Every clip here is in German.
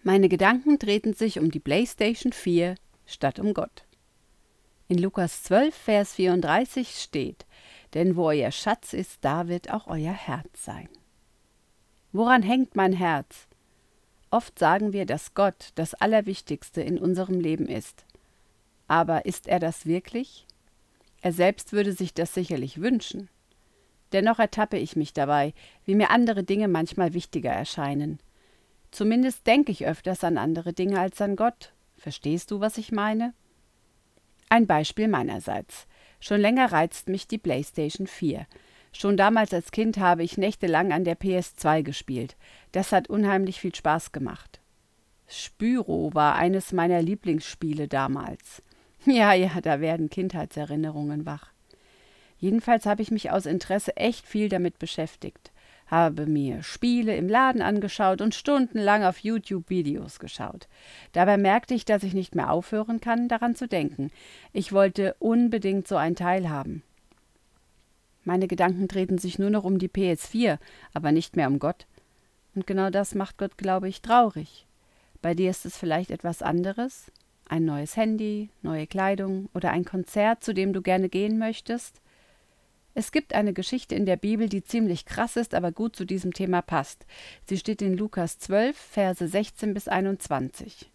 Meine Gedanken drehten sich um die PlayStation 4 statt um Gott. In Lukas 12, Vers 34 steht: Denn wo euer Schatz ist, da wird auch euer Herz sein. Woran hängt mein Herz? Oft sagen wir, dass Gott das Allerwichtigste in unserem Leben ist. Aber ist er das wirklich? Er selbst würde sich das sicherlich wünschen. Dennoch ertappe ich mich dabei, wie mir andere Dinge manchmal wichtiger erscheinen. Zumindest denke ich öfters an andere Dinge als an Gott. Verstehst du, was ich meine? Ein Beispiel meinerseits. Schon länger reizt mich die PlayStation 4. Schon damals als Kind habe ich nächtelang an der PS2 gespielt. Das hat unheimlich viel Spaß gemacht. Spyro war eines meiner Lieblingsspiele damals. Ja, da werden Kindheitserinnerungen wach. Jedenfalls habe ich mich aus Interesse echt viel damit beschäftigt, habe mir Spiele im Laden angeschaut und stundenlang auf YouTube Videos geschaut. Dabei merkte ich, dass ich nicht mehr aufhören kann, daran zu denken. Ich wollte unbedingt so ein Teil haben. Meine Gedanken drehten sich nur noch um die PS4, aber nicht mehr um Gott. Und genau das macht Gott, glaube ich, traurig. Bei dir ist es vielleicht etwas anderes? Ein neues Handy, neue Kleidung oder ein Konzert, zu dem du gerne gehen möchtest? Es gibt eine Geschichte in der Bibel, die ziemlich krass ist, aber gut zu diesem Thema passt. Sie steht in Lukas 12, Verse 16 bis 21.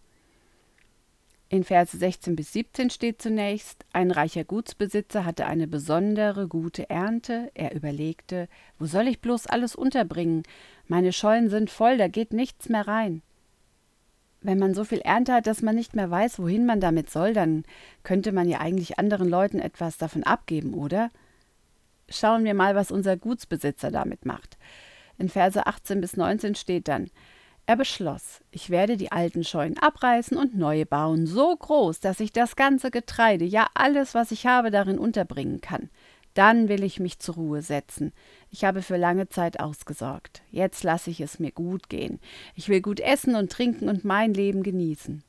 In Verse 16 bis 17 steht zunächst: Ein reicher Gutsbesitzer hatte eine besondere gute Ernte. Er überlegte: Wo soll ich bloß alles unterbringen? Meine Scheunen sind voll, da geht nichts mehr rein. Wenn man so viel Ernte hat, dass man nicht mehr weiß, wohin man damit soll, dann könnte man ja eigentlich anderen Leuten etwas davon abgeben, oder? Schauen wir mal, was unser Gutsbesitzer damit macht. In Verse 18 bis 19 steht dann: Er beschloss: Ich werde die alten Scheunen abreißen und neue bauen, so groß, dass ich das ganze Getreide, ja alles, was ich habe, darin unterbringen kann. Dann will ich mich zur Ruhe setzen. Ich habe für lange Zeit ausgesorgt. Jetzt lasse ich es mir gut gehen. Ich will gut essen und trinken und mein Leben genießen.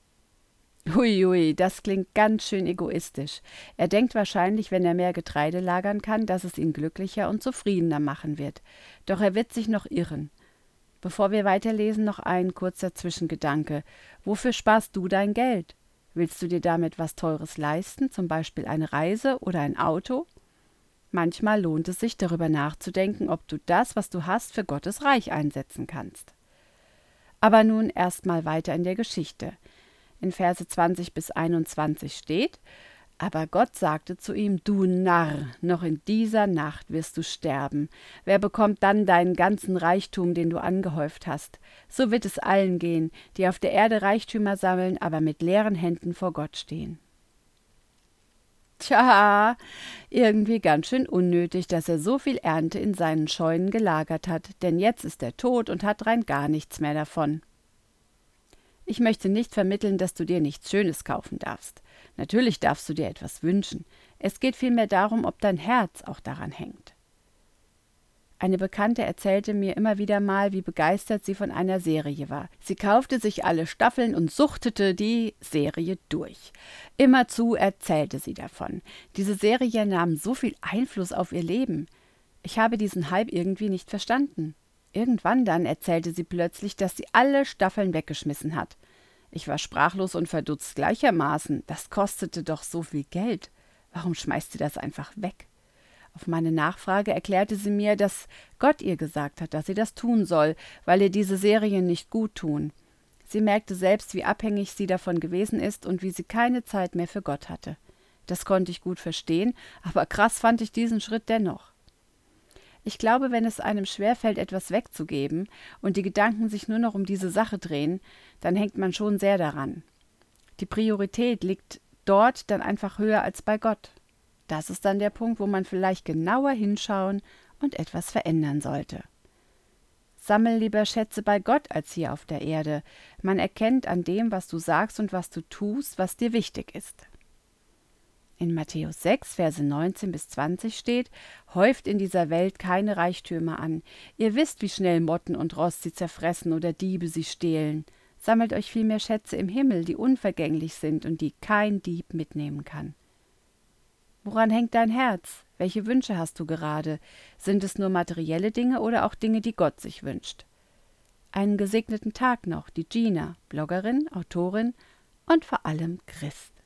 Huiui, das klingt ganz schön egoistisch. Er denkt wahrscheinlich, wenn er mehr Getreide lagern kann, dass es ihn glücklicher und zufriedener machen wird. Doch er wird sich noch irren. Bevor wir weiterlesen, noch ein kurzer Zwischengedanke. Wofür sparst du dein Geld? Willst du dir damit was Teures leisten, zum Beispiel eine Reise oder ein Auto? Manchmal lohnt es sich, darüber nachzudenken, ob du das, was du hast, für Gottes Reich einsetzen kannst. Aber nun erstmal weiter in der Geschichte. In Verse 20 bis 21 steht: Aber Gott sagte zu ihm: Du Narr, noch in dieser Nacht wirst du sterben. Wer bekommt dann deinen ganzen Reichtum, den du angehäuft hast? So wird es allen gehen, die auf der Erde Reichtümer sammeln, aber mit leeren Händen vor Gott stehen. Tja, irgendwie ganz schön unnötig, dass er so viel Ernte in seinen Scheunen gelagert hat, denn jetzt ist er tot und hat rein gar nichts mehr davon. Ich möchte nicht vermitteln, dass du dir nichts Schönes kaufen darfst. Natürlich darfst du dir etwas wünschen. Es geht vielmehr darum, ob dein Herz auch daran hängt. Eine Bekannte erzählte mir immer wieder mal, wie begeistert sie von einer Serie war. Sie kaufte sich alle Staffeln und suchtete die Serie durch. Immerzu erzählte sie davon. Diese Serie nahm so viel Einfluss auf ihr Leben. Ich habe diesen Hype irgendwie nicht verstanden. Irgendwann dann erzählte sie plötzlich, dass sie alle Staffeln weggeschmissen hat. Ich war sprachlos und verdutzt gleichermaßen. Das kostete doch so viel Geld. Warum schmeißt sie das einfach weg? Auf meine Nachfrage erklärte sie mir, dass Gott ihr gesagt hat, dass sie das tun soll, weil ihr diese Serien nicht gut tun. Sie merkte selbst, wie abhängig sie davon gewesen ist und wie sie keine Zeit mehr für Gott hatte. Das konnte ich gut verstehen, aber krass fand ich diesen Schritt dennoch. Ich glaube, wenn es einem schwerfällt, etwas wegzugeben und die Gedanken sich nur noch um diese Sache drehen, dann hängt man schon sehr daran. Die Priorität liegt dort dann einfach höher als bei Gott. Das ist dann der Punkt, wo man vielleicht genauer hinschauen und etwas verändern sollte. Sammel lieber Schätze bei Gott als hier auf der Erde. Man erkennt an dem, was du sagst und was du tust, was dir wichtig ist. In Matthäus 6, Verse 19 bis 20 steht: Häuft in dieser Welt keine Reichtümer an. Ihr wisst, wie schnell Motten und Rost sie zerfressen oder Diebe sie stehlen. Sammelt euch vielmehr Schätze im Himmel, die unvergänglich sind und die kein Dieb mitnehmen kann. Woran hängt dein Herz? Welche Wünsche hast du gerade? Sind es nur materielle Dinge oder auch Dinge, die Gott sich wünscht? einen gesegneten Tag noch, die Gina, Bloggerin, Autorin und vor allem Christ.